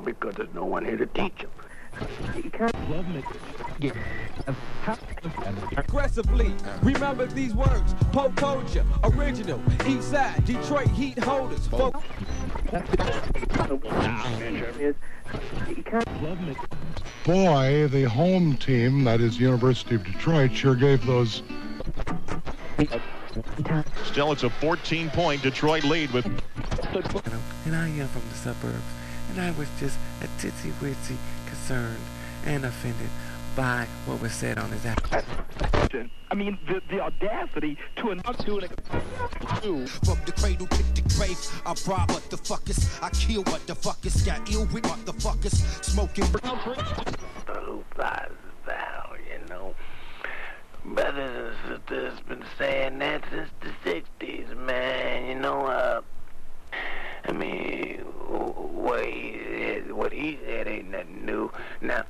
because there's no one here to teach them. Aggressively, remember these words. Poe Culture, original, East Side, Detroit Heat holders. Boy, the home team, that is University of Detroit, sure gave those. Still, it's a 14-point Detroit lead with. And I am from the suburbs, and I was just a titsy-witsy concerned and offended by what was said on his app. I mean, the audacity to not do it. From the cradle to the grave, I rob what the fuckers, I kill what the fuckers, got ill with what the fuckers, smoking. The hoop lies down, you know. Brothers and sisters been saying that since the 60s, man. You know, I mean, what he said ain't nothing new. Now,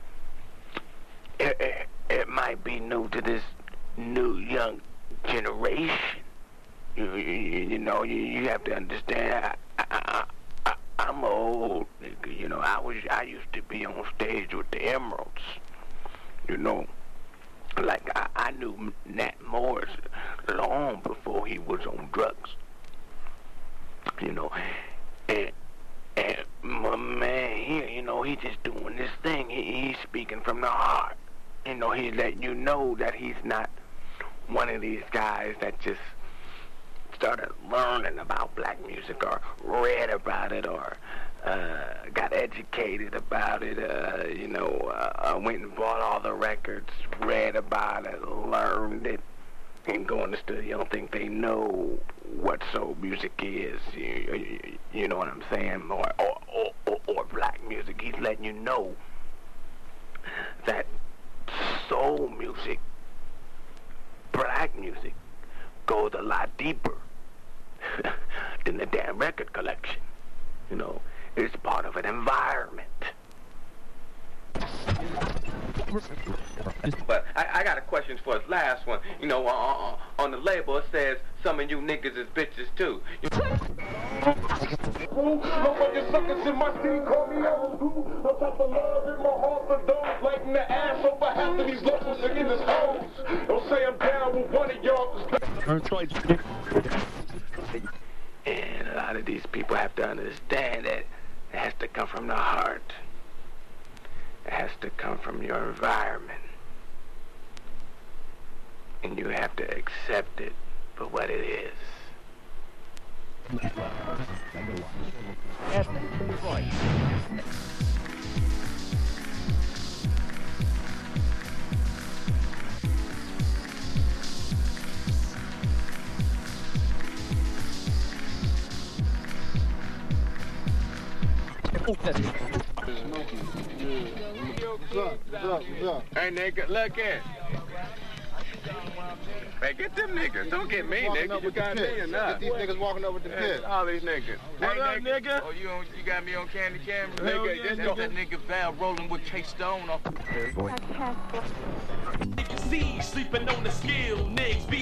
it might be new to this new young generation. You know, you have to understand. I'm old, nigga. You know, I used to be on stage with the Emeralds. You know, like I knew Nat Morris long before he was on drugs. You know, and my man here, you know, he's just doing this thing. He's speaking from the heart. You know, he's letting you know that he's not one of these guys that just started learning about black music or read about it or got educated about it, went and bought all the records, read about it, learned it, and go in the studio. I don't think they know what soul music is. You know what I'm saying? Or black music. He's letting you know that soul music, black music, goes a lot deeper than the damn record collection. You know, it's part of an environment. But I got a question for his last one. You know, on the label it says some of you niggas is bitches too. Motherfucking suckers in my city call me old school. No type of love in my heart for those lighting the ass over half of these locals are in his hoes. Don't say I'm down with one of y'all. And a lot of these people have to understand that it has to come from the heart. It has to come from your environment. And you have to accept it for what it is. Hey, nigga, look in. Hey, get them niggas. Don't get me, nigga. You got me or not? Get these niggas walking over the pit. All these niggas. What up, nigga? Oh, you got me on candy camera? Nigga, that's that nigga Val rolling with K-Stone off. See, sleeping on the skill, niggas be